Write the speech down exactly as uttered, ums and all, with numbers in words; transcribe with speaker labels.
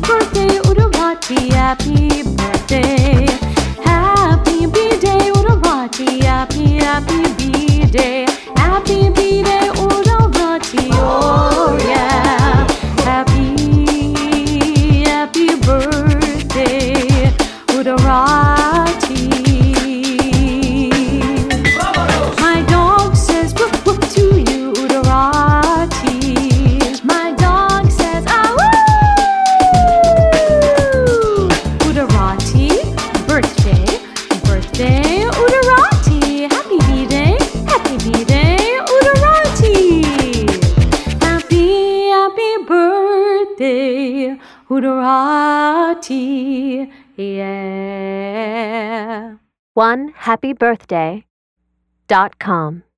Speaker 1: birthday, Udarati, happy birthday. Happy B-Day, Udarati, happy, happy B-Day. Happy B-Day, Udarati, oh yeah. Happy, happy birthday, Udarati. My dog says woof woof to you, Udarati. My dog says ah woo. Udarati, birthday, birthday, Udarati. Happy B-Day, happy B-Day, Udarati. Happy, happy birthday, Udarati. Yeah.
Speaker 2: one happy birthday dot com